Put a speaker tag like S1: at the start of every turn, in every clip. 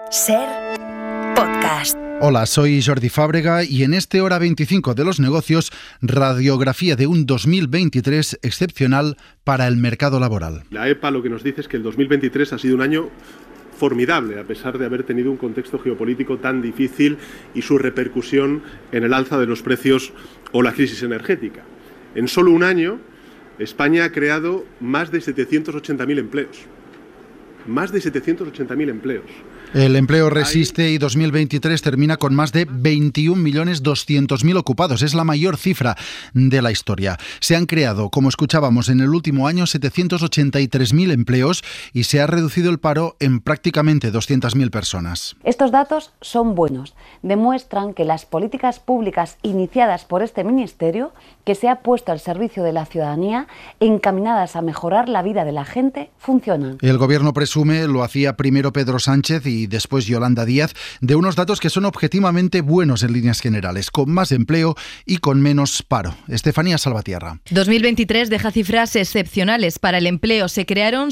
S1: SER Podcast.
S2: Hola, soy Jordi Fábrega y en este Hora 25 de los negocios, radiografía de un 2023 excepcional para el mercado laboral.
S3: La EPA lo que nos dice es que el 2023 ha sido un año formidable, a pesar de haber tenido un contexto geopolítico tan difícil y su repercusión en el alza de los precios o la crisis energética. En solo un año, España ha creado más de 780.000 empleos. Más de 780.000 empleos.
S2: El empleo resiste y 2023 termina con más de 21.200.000 ocupados. Es la mayor cifra de la historia. Se han creado, como escuchábamos, en el último año 783.000 empleos y se ha reducido el paro en prácticamente 200.000 personas.
S4: Estos datos son buenos. Demuestran que las políticas públicas iniciadas por este ministerio, que se ha puesto al servicio de la ciudadanía, encaminadas a mejorar la vida de la gente, funcionan.
S2: El gobierno presume, lo hacía primero Pedro Sánchez y después Yolanda Díaz, de unos datos que son objetivamente buenos en líneas generales, con más empleo y con menos paro. Estefanía Salvatierra.
S5: 2023 deja cifras excepcionales para el empleo. Se crearon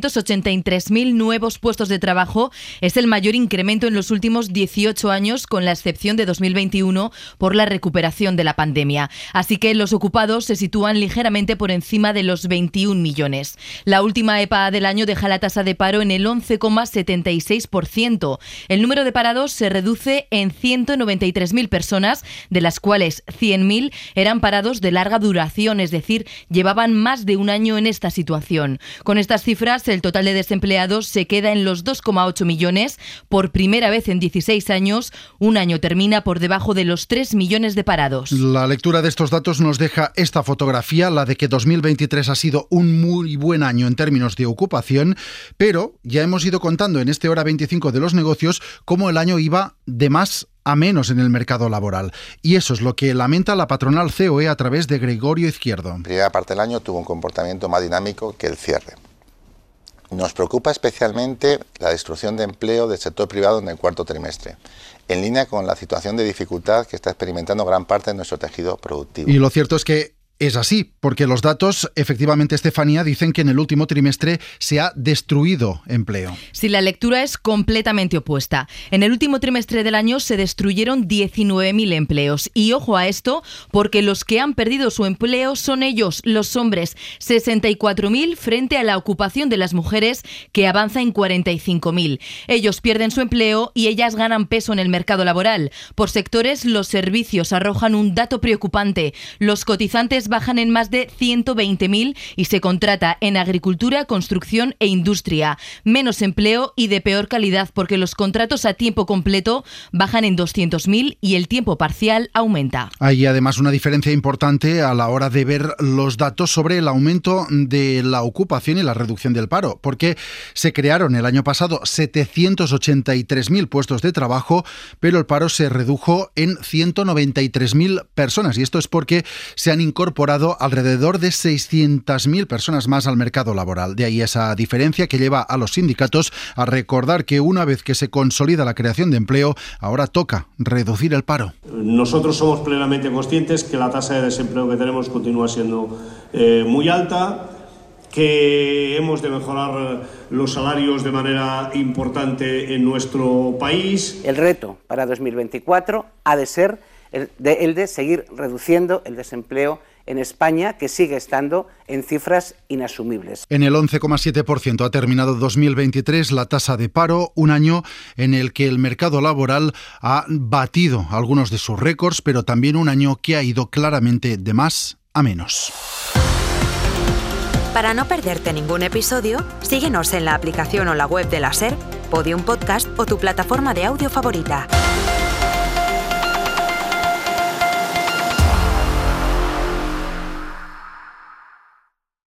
S5: 783.000 nuevos puestos de trabajo. Es el mayor incremento en los últimos 18 años, con la excepción de 2021 por la recuperación de la pandemia. Así que los ocupados se sitúan ligeramente por encima de los 21 millones. La última EPA del año deja la tasa de paro en el 11,76%. El número de parados se reduce en 193.000 personas, de las cuales 100.000 eran parados de larga duración, es decir, llevaban más de un año en esta situación. Con estas cifras, el total de desempleados se queda en los 2,8 millones. Por primera vez en 16 años, un año termina por debajo de los 3 millones de parados.
S2: La lectura de estos datos nos deja esta fotografía, la de que 2023 ha sido un muy buen año en términos de ocupación, pero ya hemos ido contando en este Hora 25 de los negocios cómo el año iba de más a menos en el mercado laboral. Y eso es lo que lamenta la patronal COE a través de Gregorio Izquierdo.
S6: La primera parte del año tuvo un comportamiento más dinámico que el cierre. Nos preocupa especialmente la destrucción de empleo del sector privado en el cuarto trimestre, en línea con la situación de dificultad que está experimentando gran parte de nuestro tejido productivo.
S2: Y lo cierto es que es así, porque los datos, efectivamente, Estefanía, dicen que en el último trimestre se ha destruido empleo.
S5: Sí, la lectura es completamente opuesta. En el último trimestre del año se destruyeron 19.000 empleos. Y ojo a esto, porque los que han perdido su empleo son ellos, los hombres. 64.000 frente a la ocupación de las mujeres, que avanza en 45.000. Ellos pierden su empleo y ellas ganan peso en el mercado laboral. Por sectores, los servicios arrojan un dato preocupante. Los cotizantes bajan en más de 120.000 y se contrata en agricultura, construcción e industria. Menos empleo y de peor calidad, porque los contratos a tiempo completo bajan en 200.000 y el tiempo parcial aumenta.
S2: Hay además una diferencia importante a la hora de ver los datos sobre el aumento de la ocupación y la reducción del paro, porque se crearon el año pasado 783.000 puestos de trabajo, pero el paro se redujo en 193.000 personas, y esto es porque se han incorporado alrededor de 600.000 personas más al mercado laboral. De ahí esa diferencia que lleva a los sindicatos a recordar que una vez que se consolida la creación de empleo, ahora toca reducir el paro.
S7: Nosotros somos plenamente conscientes que la tasa de desempleo que tenemos continúa siendo muy alta, que hemos de mejorar los salarios de manera importante en nuestro país.
S8: El reto para 2024 ha de ser el de seguir reduciendo el desempleo en España, que sigue estando en cifras inasumibles.
S2: En el 11,7% ha terminado 2023 la tasa de paro, un año en el que el mercado laboral ha batido algunos de sus récords, pero también un año que ha ido claramente de más a menos.
S1: Para no perderte ningún episodio, síguenos en la aplicación o la web de la SER, Podium Podcast o tu plataforma de audio favorita.